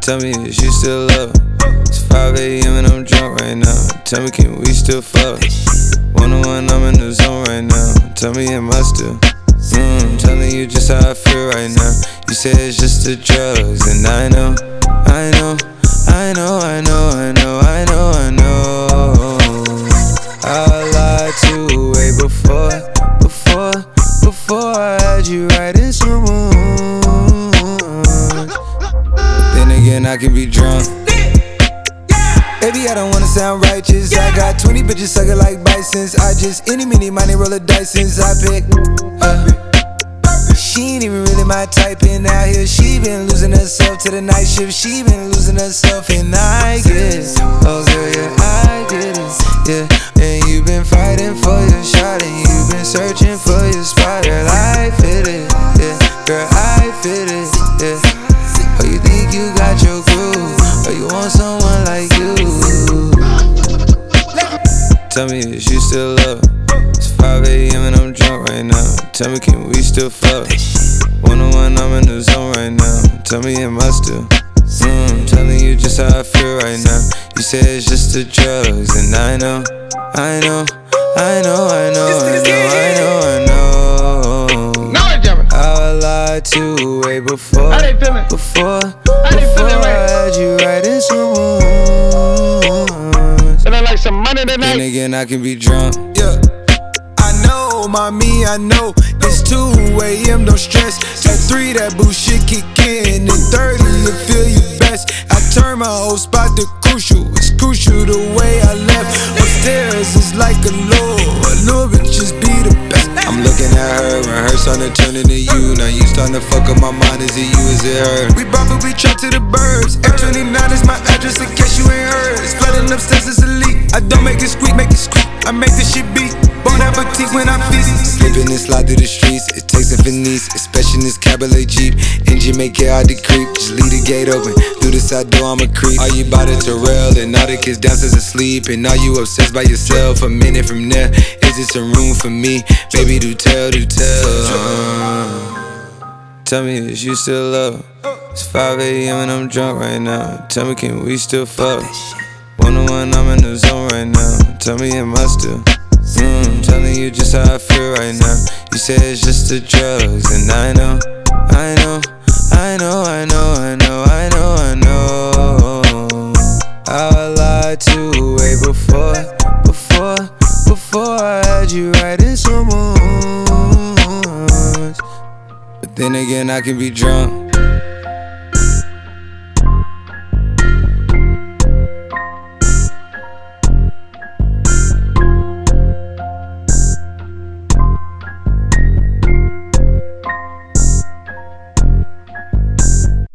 Tell me, is you still up? It's 5 a.m. and I'm drunk right now. Tell me, can we still fuck? 101, I'm in the zone right now. Tell me, am I still? Telling you just how I feel right now. You say it's just the drugs, and I know. I lied to way before I had you right in some mood. Then again, I can be drunk. Baby, I don't wanna sound righteous. I got 20 bitches sucking like bisons. I just any, mini, money, roll a dice since I pick. She ain't even really my type, and out here she been losing herself to the night shift. She been losing herself, and I get it. Oh girl, yeah, I get it. Yeah, and you been fighting for your shot, and you been searching for your spot. Girl, I fit it. Yeah, girl, I fit it. Yeah. Oh, you think you got your groove? Or you want someone like you? Tell me, is you still up? It's 5 a.m. and I'm drunk right now. Tell me, can we still fuck? 101, I'm in the zone right now. Tell me, am I still? Telling you just how I feel right now. You say it's just the drugs, and I know. I lied to way before I had you right in some mood. Feeling like some money tonight. Then again, I can be drunk. Yeah, I know, mommy, I know. It's 2 a.m., no stress. At 3, that bullshit kick in. And 30, you feel you best. I turn my whole spot to crucial. It's crucial the way I left. Upstairs is like a little bit just be the best. I'm looking at her and her starting to turn into you. Now you starting to fuck up my mind. Is it you, is it her? We probably trapped to the birds. F29 is my address in case you ain't heard. It's flooding upstairs, it's a leak. I don't make it squeak, make it squeak. I make this shit beat. Bon appetit when I feast. Slipping and slide through the streets. It takes a finesse, especially in this cabriolet Jeep. Engine make it hard to creep. Just leave the gate open. Through the side door, I'm a creep. Are you about it to rail? And all the kids downstairs asleep. And are you obsessed by yourself? A minute from there, is there some room for me? Baby, do tell. Tell me, is you still up? It's 5 a.m. and I'm drunk right now. Tell me, can we still fuck? 101, I'm in the zone right now. Tell me, am I still? Telling you just how I feel right now. You say it's just the drugs, and I know. I lied to way before I had you right in some mood. But then again, I can be drunk.